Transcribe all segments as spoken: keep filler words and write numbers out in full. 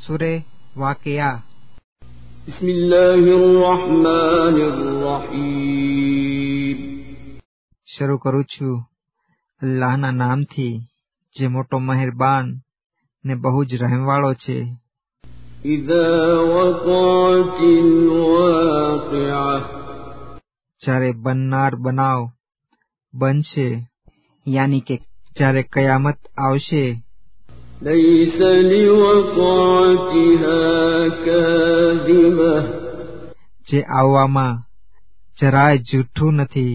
સૂરે વાકિયા. બિસ્મિલ્લાહિર રહમાનિર રહીમ. શરૂ કરું છું અલ્લાહના નામથી જે મોટો મહેરબાન ને બહુ જ રહેમવાળો છે. ઇઝા વકાતિલ વાકિઆ. જ્યારે બનનાર બનાવ બનશે, યાની કે જ્યારે કયામત આવશે. ليس لوقعتها كاذبة. જે આવવામાં જરાય જૂઠું નથી.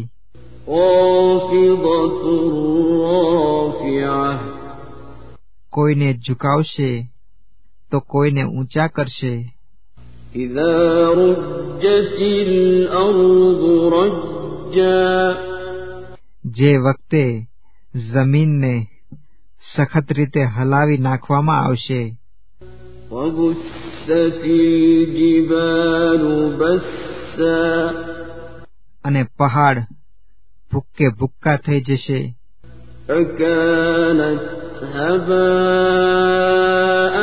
خافضة رافعة. કોઈને ઝુકાવશે તો કોઈને ઊંચા કરશે. إذا رجت الأرض رجا. જે વખતે જમીનને સખત રીતે હલાવી નાખવામાં આવશે. وبست الجبال بسا. અને પહાડ ભૂક્કે ભૂક્કા થઈ જશે. فكانت هباء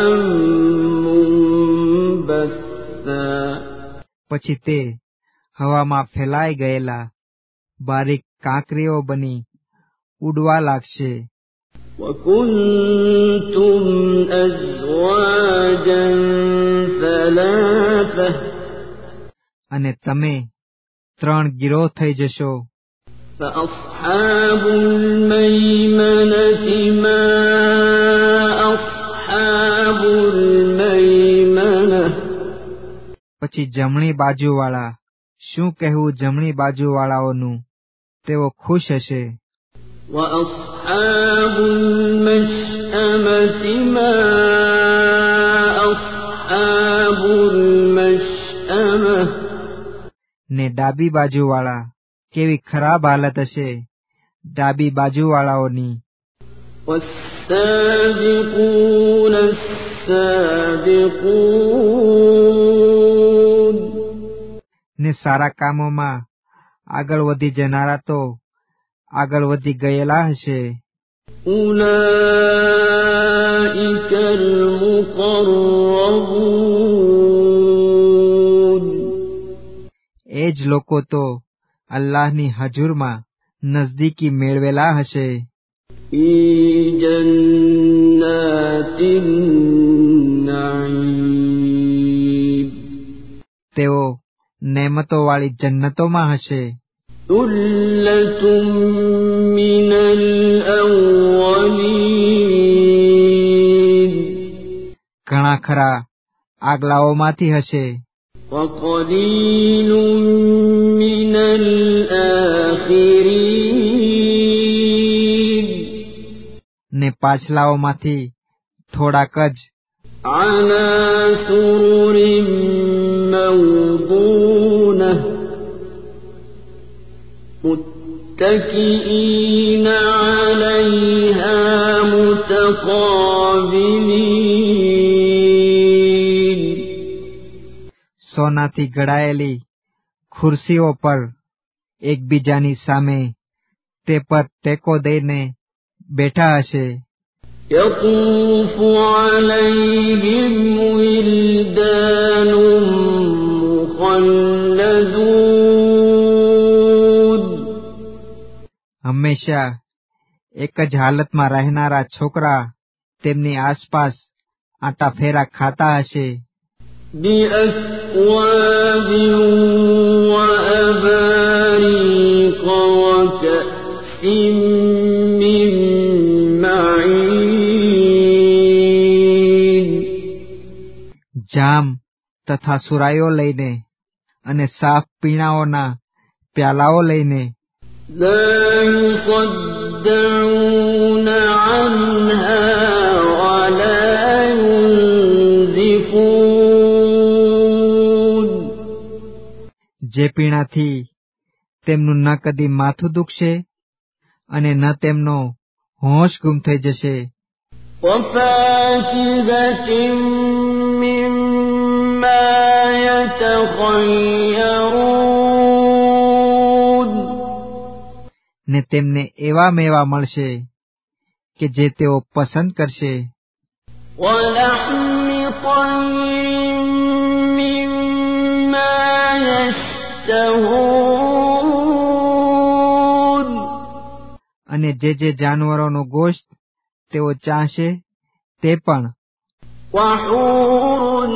منبثا. પછી તે હવામાં ફેલાઈ ગયેલા બારીક કાંકરીઓ બની ઉડવા લાગશે. وكنتم أزواجا ثلاثة. અને તમે ત્રણ ગીરોહ થઈ જશો. فأصحاب الميمنة ما أصحاب الميمنة. પછી જમણી બાજુવાળા, શું કહેવું જમણી બાજુવાળાઓનું, તેઓ ખુશ હશે. وأصحاب المشأمة ما أصحاب المشأمة. ને ડાબી બાજુવાળા, કેવી ખરાબ હાલત હશે ડાબી બાજુવાળાઓની. والسابقون السابقون. ને સારા કામોમાં આગળ વધી જનારા તો આગળ વધી ગયેલા હશે. أولئك المقربون. એ જ લોકો તો અલ્લાહની હજુરમાં નજદીકી મેળવેલા હશે. في جنات النعيم. તેઓ નેમતોવાળી જન્નતોમાં હશે. ثلة من الأولين. ઘણા ખરા આગલાઓમાંથી હશે. وقليل من الآخرين. ને પાછલાઓમાંથી થોડાક જ. على سرر موضونة. متكئين عليها متقابلين. સોનાથી ઘડાયેલી ખુરશીઓ પર એકબીજાની સામે તે પર ટેકો દઈને બેઠા હશે. يطوف عليهم ولدان مخلدون. હંમેશા એક જ હાલતમાં રહેનારા છોકરા તેમની આસપાસ આંટા ફેરા ખાતા હશે. بأكواب وأباريق وكأس من معين. જામ તથા સુરાઈઓ લઈને અને સાફ પીણાઓના પ્યાલાઓ લઈને. لا يصدعون عنها ولا ينزفون. જે પીણાથી તેમનું ન કદી માથું દુખશે અને ન તેમનો હોશ ગુમ થઈ જશે. وفاكهة مما يتخيرون. ને તેમને એવા મેવા મળશે કે જે તેઓ પસંદ કરશે. ولحم طير مما يشتهون અને જે જે જાનવરોનો ગોશ્ત તેઓ ચાહશે તે પણ. وحور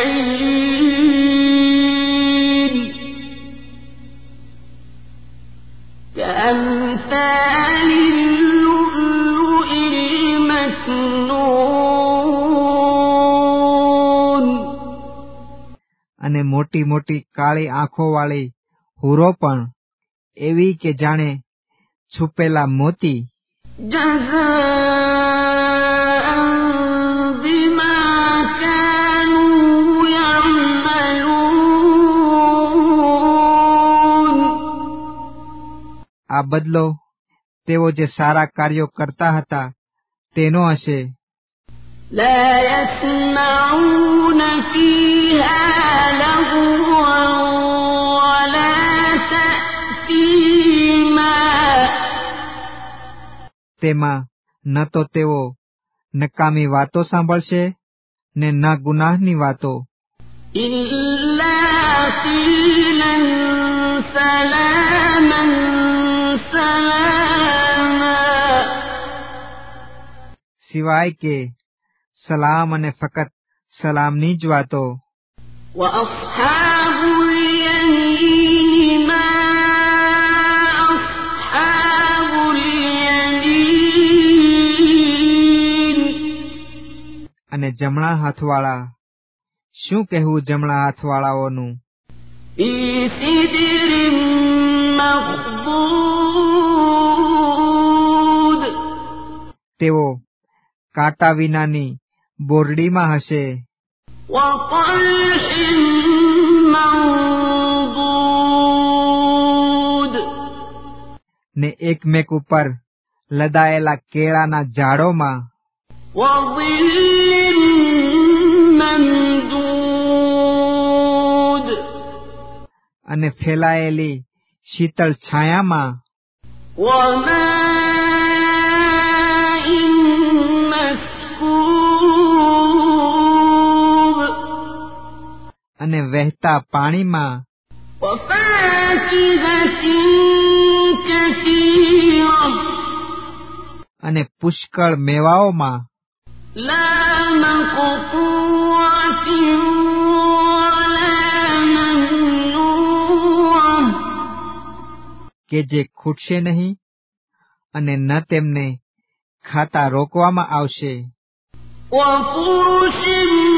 عين كأمثال اللؤلؤ المكنون અને મોટી મોટી કાળી આંખોવાળી હુરો પણ એવી કે જાણે છુપેલા મોતી. جزاء بما كانوا يعملون આ બદલો તેઓ જે સારા કાર્યો કરતા હતા તેનો હશે. لا يسمعون فيها لغوا ولا تأثيما તેમાં ન તો તેઓ નકામી વાતો સાંભળશે ને ન ગુનાહની વાતો. إلا قيلا سلاما سلاما સિવાય કે સલામ અને ફકત સલામની જ વાતો. وأصحاب اليمين ما أصحاب اليمين અને જમણા હાથવાળા શું કહેવું જમણા હાથવાળાઓનું. في سدر مخضود તેઓ કાંટા વિનાની બોરડીમાં હશે. وطلح منضود ને એકમેક ઉપર લદાયેલા કેળાના ઝાડોમાં. وظل ممدود અને ફેલાયેલી શીતળ છાયામાં. وماء مسكوب અને વહેતા પાણીમાં. وفاكهة كثيرة અને પુષ્કળ મેવાઓમાં. لا مقطوعة ولا ممنوعة કે જે ખૂટશે નહીં અને ન તેમને ખાતા રોકવામાં આવશે. وفرش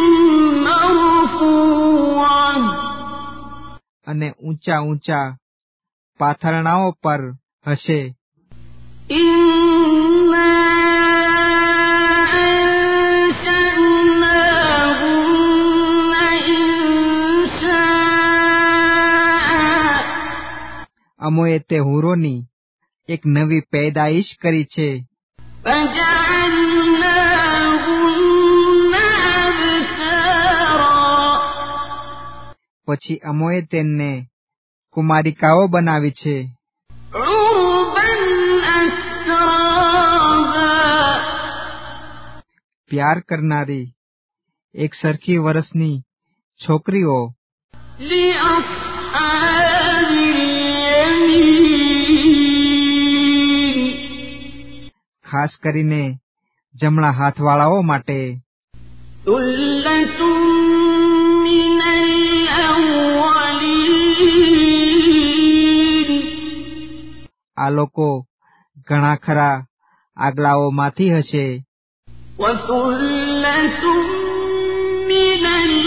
مرفوعة અને ઊંચા ઊંચા પાથરણાઓ પર હશે. إنا أنشأناهن إنشاء અમોએ તે હુરોની એક નવી પેદાઈશ કરી છે. فجعلناهن أبكارا પછી અમોએ તેમને કુમારિકાઓ બનાવી છે. عربا أترابا પ્યાર કરનારી એક સરખી વરસની છોકરીઓ. لأصحاب اليمين ખાસ કરીને જમણા હાથવાળાઓ માટે. ثلة من الأولين આ લોકો ઘણા ખરા આગલાઓમાંથી હશે. وثلة من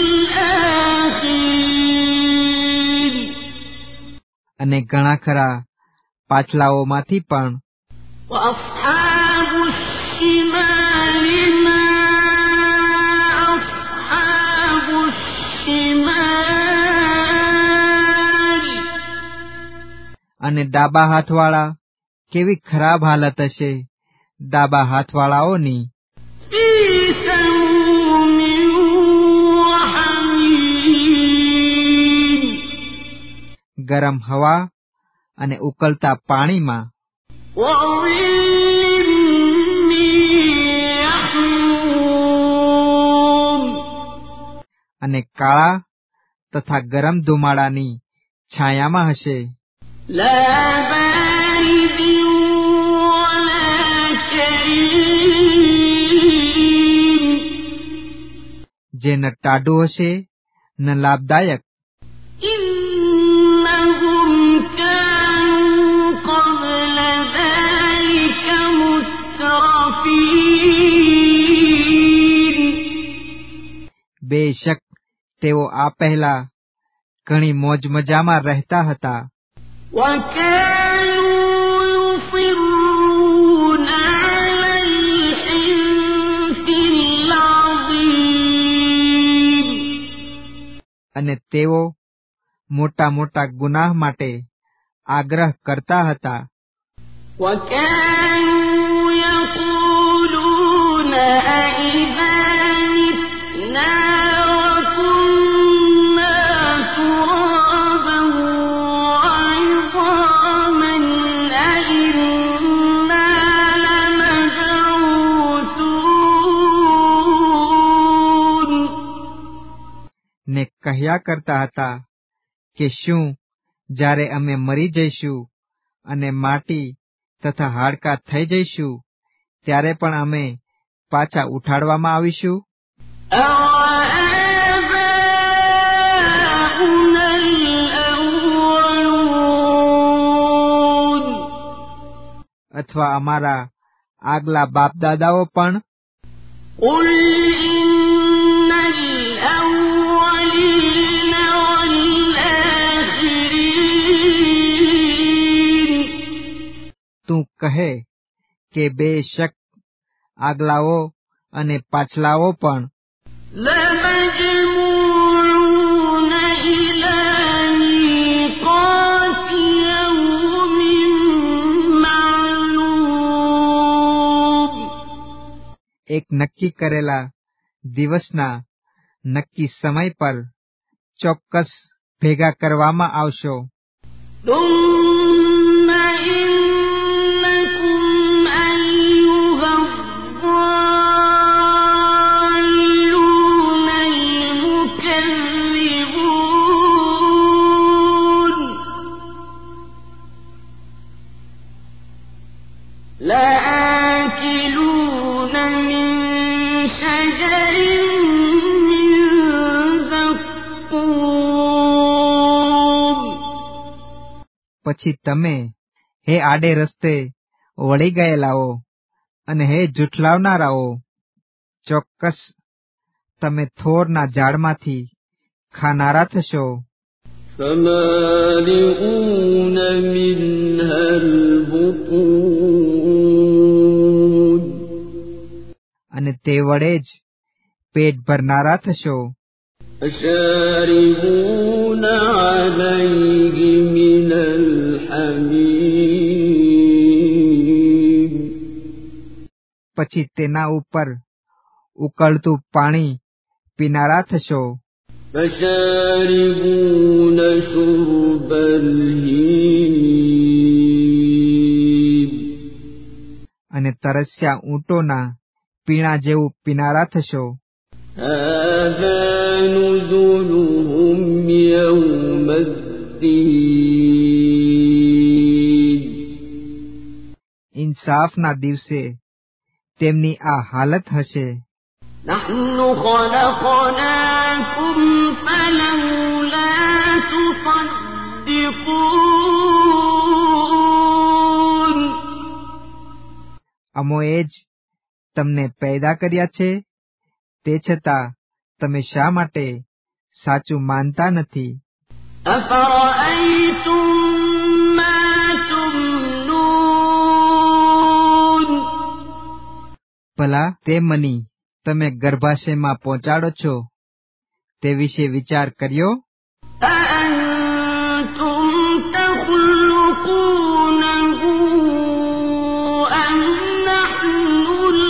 الآخرين અને ઘણા ખરા પાછલાઓમાંથી પણ. وأصحاب الشمال ما أصحاب الشمال અને ડાબા હાથવાળા કેવી ખરાબ હાલત હશે ડાબા હાથવાળાઓની. في سموم وحميم ગરમ હવા અને ઉકળતા પાણીમાં. وظل من يحموم અને કાળા તથા ગરમ ધુમાડાની છાયામાં હશે. لا بارد ولا كريم જે ન ટાઢું હશે ન લાભદાયક. إنهم كانوا قبل ذلك مترفين બેશક તેઓ આ પહેલા ઘણી મોજ મજામાં રહેતા હતા. وكانوا يصرون على الحنث العظيم અને તેઓ મોટા મોટા ગુનાહ માટે આગ્રહ કરતા હતા. وكانوا يقولون أئذا متنا وكنا ترابا وعظاما أئنا لمبعوثون ને કહ્યા કરતા હતા કે શું જ્યારે અમે મરી જઈશું અને માટી તથા હાડકાં થઈ જઈશું ત્યારે પણ અમે પાછા ઉઠાડવામાં આવીશું. أَوَآبَاؤُنَا الْأَوَّلُونَ અથવા અમારા આગલા બાપદાદાઓ પણ. قُلْ إِنَّ الْأَوَّلِينَ وَالْآخِرِينَ તું કહે કે બેશક આગલાઓ અને પાછલાઓ પણ. لَمَجْمُوعُونَ إِلَى مِيقَاتِ يَوْمٍ مَّعْلُومٍ એક નક્કી કરેલા દિવસના નક્કી સમય પર ચોક્કસ ભેગા કરવામાં આવશો. ثُمَّ إِنَّكُمْ أَيُّهَا الضَّالُّونَ الْمُكَذِّبُونَ لَآكِلُونَ مِن شَجَرٍ مِّن زَقُّومٍ પછી તમે હે આડે રસ્તે વળી ગયેલાઓ અને હે જુઠલાવનારાઓ, ચોક્કસ તમે થોરના ઝાડમાંથી ખાનારા થશો. فَمَالِئُونَ مِنْهَا الْبُطُونَ અને તે વડે જ પેટ ભરનારા થશો. فَشَارِبُونَ عَلَيْهِ مِنَ الْحَمِيمِ પછી તેના ઉપર ઉકળતું પાણી પીનારા થશો. فَشَارِبُونَ شُرْبَ الْهِيمِ અને તરસ્યા ઊંટોના પીણા જેવું પીનારા થશો. هَذَا نُزُلُهُمْ يَوْمَ الدِّينِ ઇન્સાફના દિવસે તેમની આ હાલત હશે. نَحْنُ خَلَقْنَاكُمْ فَلَوْلَا تُصَدِّقُونَ અમોએ જ તમને પેદા કર્યા છે, તે છતાં તમે શા માટે સાચું માનતા નથી? أَفَرَأَيْتُم مَّا تُمْنُونَ ભલા તે મની તમે ગર્ભાશયમાં પહોંચાડો છો તે વિશે વિચાર કર્યો? أَأَنتُمْ تَخْلُقُونَهُ أَمْ نَحْنُ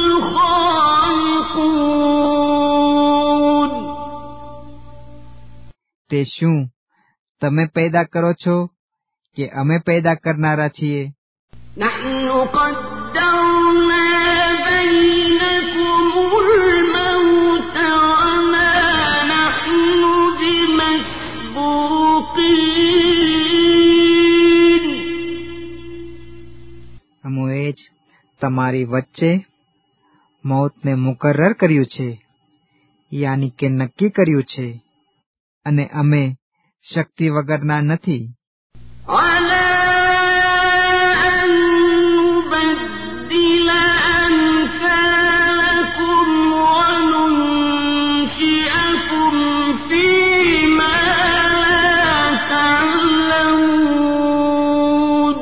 الْخَالِقُونَ તે શું તમે પેદા કરો છો કે અમે પેદા કરનારા છીએ? نَحْنُ قَدَّرْنَا بَيْنَكُمُ الْمَوْتَ وَمَا نَحْنُ તમારી વચ્ચે મૌતને મુકર્રર કર્યું છે, યાની કે નક્કી કર્યું છે, અને અમે શક્તિ વગરના નથી. على أن نبدل أمثالكم وننشئكم فيما لا تعلمون.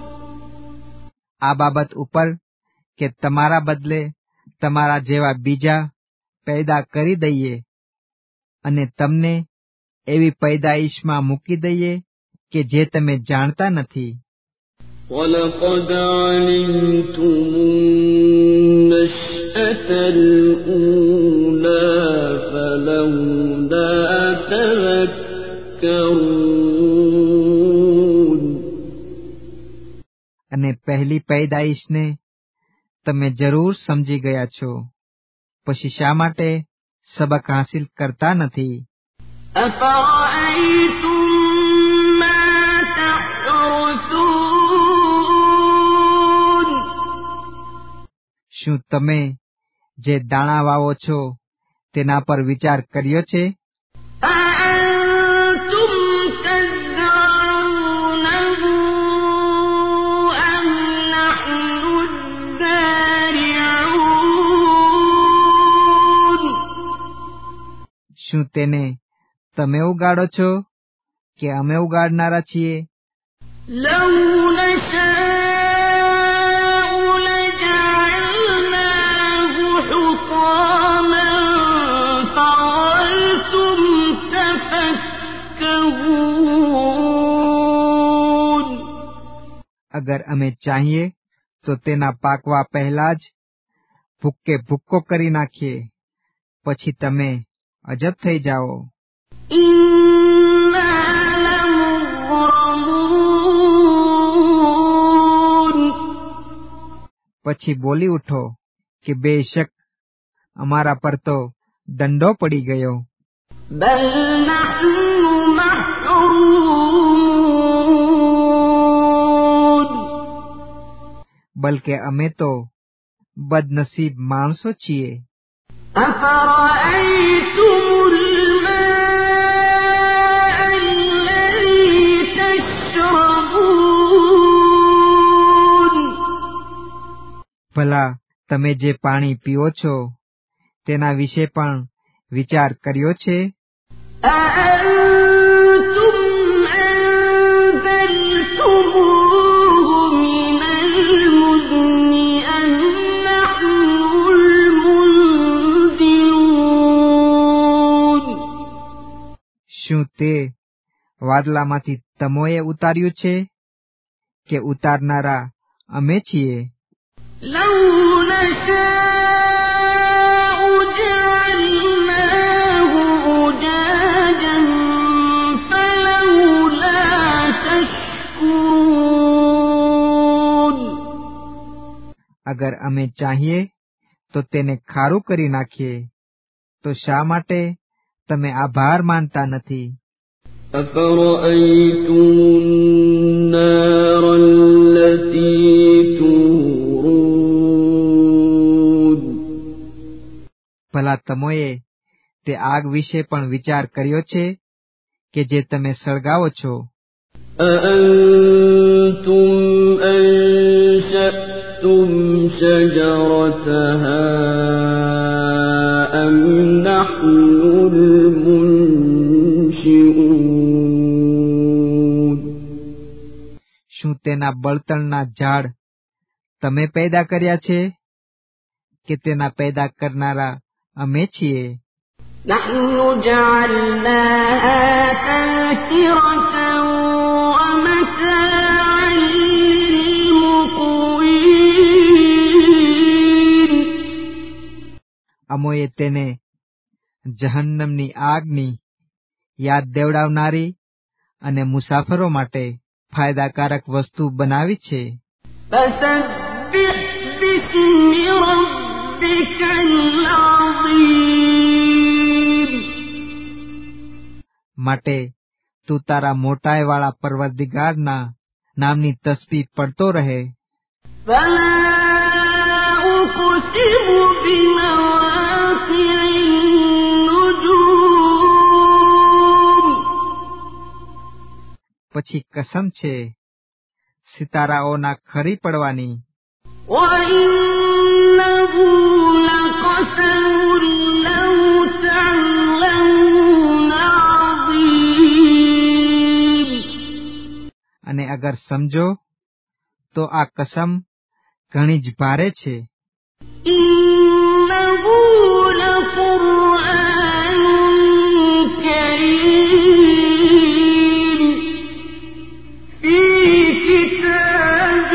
આ બાબત ઉપર કે તમારા બદલે તમારા જેવા બીજા પેદા કરી દઈએ અને તમને એવી પૈદાઈશમાં મૂકી દઈએ કે જે તમે જાણતા નથી. وَلَقَدْ عَلِمْتُمُ النَّشْأَةَ الْأُولَىٰ فَلَوْلَا تَذَكَّرُونَ. અને પહેલી પૈદાઈશને તમે જરૂર સમજી ગયા છો, પછી શા માટે સબક હાસિલ કરતા નથી? أَفَرَأَيْتُم مَّا تَحْرُثُونَ. શું તમે જે દાણા વાવો છો તેના પર વિચાર કર્યો છે? أَأَنتُمْ تَزْرَعُونَهُ أَمْ نَحْنُ الزَّارِعُونَ. શું તેને તમે ઉગાડો છો કે અમે ઉગાડનારા છીએ? لَوْ نَشَاءُ لَجَعَلْنَاهُ حُطَامًا فَظَلْتُمْ تَفَكَّهُونَ. અગર અમે ચાહીએ તો તેના પાકવા પહેલા જ ભૂક્કે ભૂક્કો કરી નાખીએ, પછી તમે અજબ થઈ જાઓ. إِنَّا لَمُغْرَمُونَ. પછી બોલી ઉઠો કે બેશક અમારા પર તો દંડો પડી ગયો. بَلْ نَحْنُ مَحْرُومُونَ. બલકે અમે તો બદનસીબ માણસો છીએ. أَفَرَأَيْتُمُ الْمَاءَ الَّذِي تَشْرَبُونَ. ભલા તમે જે પાણી પીઓ છો તેના વિશે પણ વિચાર કર્યો છે? أَأَنتُمْ أَنزَلْتُمُوهُ مِنَ الْمُزْنِ أَمْ نَحْنُ الْمُنزِلُونَ. શું તે વાદલામાંથી તમોએ ઉતાર્યું છે કે ઉતારનારા અમે છીએ? لَوْ نَشَاءُ جَعَلْنَاهُ أُجَاجًا فَلَوْلَا تَشْكُرُونَ. અગર અમે ચાહીએ તો તેને ખારું કરી નાખીએ, તો શા માટે તમે આભાર માનતા નથી? أَفَرَأَيْتُمُ النَّارَ الَّتِي تُورُونَ. ભલા તમોએ તે આગ વિશે પણ વિચાર કર્યો છે કે જે તમે સળગાવો છો? أَأَنتُمْ أَنشَأْتُمْ شَجَرَتَهَا أَمْ نَحْنُ الْمُنشِئُونَ. શું તેના બળતણના ઝાડ તમે પેદા કર્યા છે કે તેના પેદા કરનારા અમે છીએ? نَحْنُ جَعَلْنَاهَا تَذْكِرَةً وَمَتَاعًا لِّلْمُقْوِينَ. અમોએ તેને જહન્નમની આગની યાદ દેવડાવનારી અને મુસાફરો માટે ફાયદાકારક વસ્તુ બનાવી છે. فَسَبِّحْ بِاسْمِ رَبِّكَ الْعَظِيمِ. માટે તું તારા મોટાઈવાળા પરવરદિગારના નામની તસ્બીહ પડતો રહે. فَلَا وأقسم بمواقع النجوم પછી કસમ છે સિતારાઓના ખરી પડવાની. وإنه لقسم لو تعلمون عظيم અને અગર સમજો તો આ કસમ ઘણી જ ભારે છે. إنه لقرآن كريم في كتاب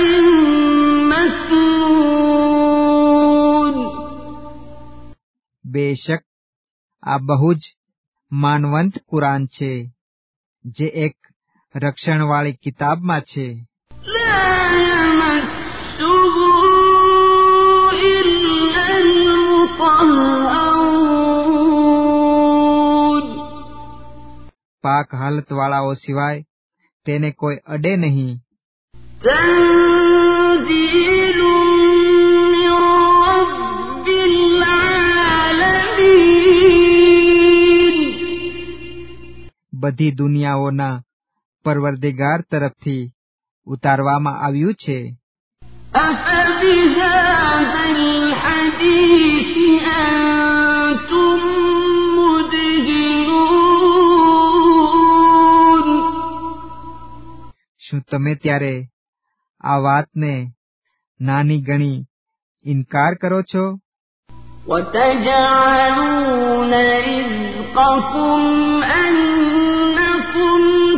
مكنون બેશક આ બહુ જ માનવંત કુરાન છે જે એક રક્ષણવાળી કિતાબમાં છે. لا يمسه إلا المطهرون પાક હાલતવાળાઓ સિવાય તેને કોઈ અડે નહીં. تنزيل من رب العالمين બધી દુનિયાઓના પરવરદિગાર તરફથી ઉતારવામાં આવ્યું છે. أفبهذا الحديث أنتم مدهنون શું તમે ત્યારે આ વાતને નાની ગણી ઇનકાર કરો છો? وتجعلون رزقكم أنكم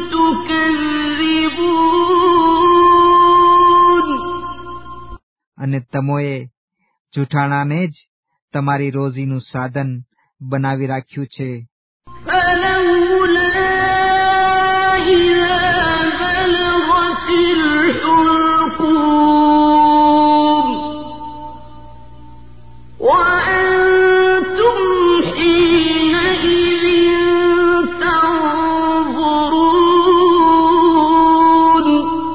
تكذبون અને તમોએ જૂઠાણાને જ તમારી રોજીનું સાધન બનાવી રાખ્યું છે. فلولا إذا بلغت الحلقوم وأنتم حينئذ تنظرون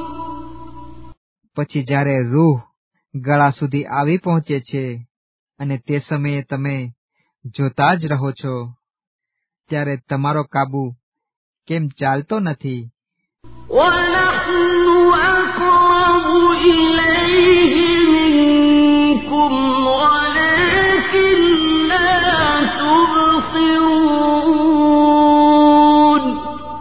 પછી જ્યારે રૂહ ગળા સુધી આવી પહોંચે છે અને તે સમયે તમે જોતા જ રહો છો, ત્યારે તમારો કાબુ કેમ ચાલતો નથી? ونحن أقرب إليه منكم ولكن لا تبصرون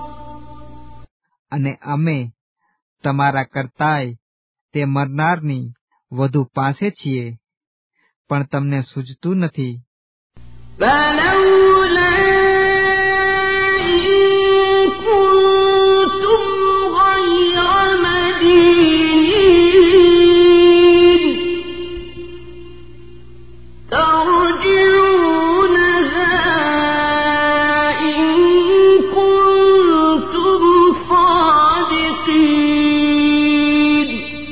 અને અમે તમારા કરતાંય તે મરનારની વધુ પાસે છીએ, પણ તમને સૂઝતું નથી. فلولا إن كنتم غير مدينين ترجعونها إن كنتم صادقين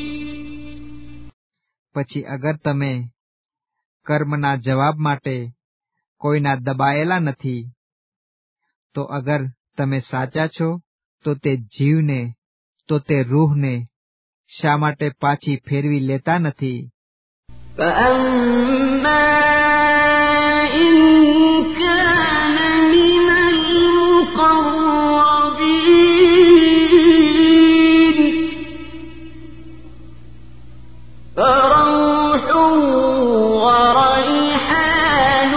પછી અગર તમે કર્મના જવાબ માટે કોઈના દબાયેલા નથી, તો અગર તમે સાચા છો તો તે જીવને, તો તે રૂહને શા માટે પાછી ફેરવી લેતા નથી? فأما إن كان من المقربين فروح وريحان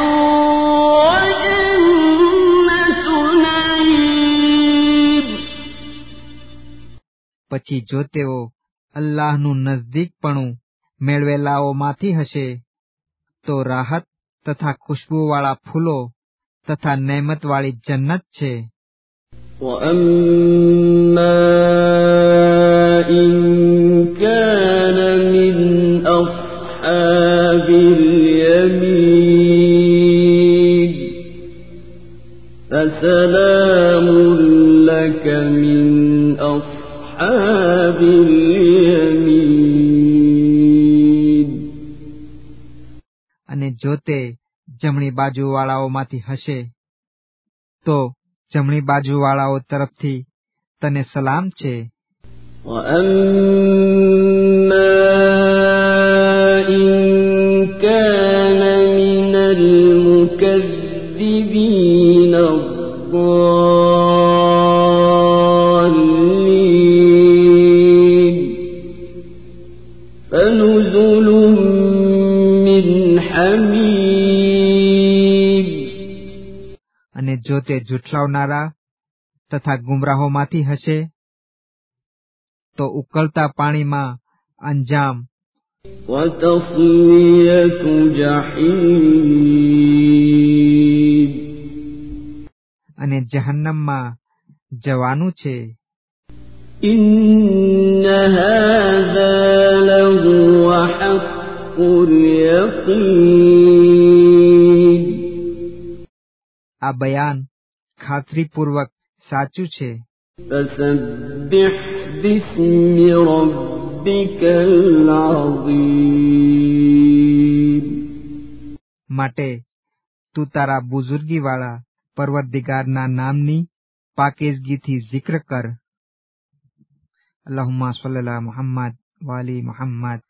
وجنة نعيم પછી જો તેઓ અલ્લાહનું નજદીકપણું મેળવેલાઓમાંથી હશે તો રાહત તથા ખુશ્બુવાળા ફૂલો તથા નેમતવાળી જન્નત છે. وأما إن كان من أصحاب اليمين فسلام لك من أصحاب اليمين અને જો તે જમણી બાજુવાળાઓમાંથી હશે તો જમણી બાજુવાળાઓ તરફથી તને સલામ છે. وأما إن كان من الضالين فنزل من حميم અને જો તે જુઠલાવનારા તથા ગુમરાહોમાંથી હશે તો ઉકળતા પાણીમાં અંજામ وتصلية جحيم અને જહન્નમમાં જવાનું છે. إن هذا لهو حق اليقين આ બયાન ખાતરીપૂર્વક સાચું છે. فسبح باسم ربك العظيم માટે તું તારા બુઝુર્ગીવાળા પરવરદિગારના નામની પાકીઝગીથી zikr કર. અલ્લાહુમ્મા સલ્લી અલા મુહમ્મદ વાલી મુહમ્મદ.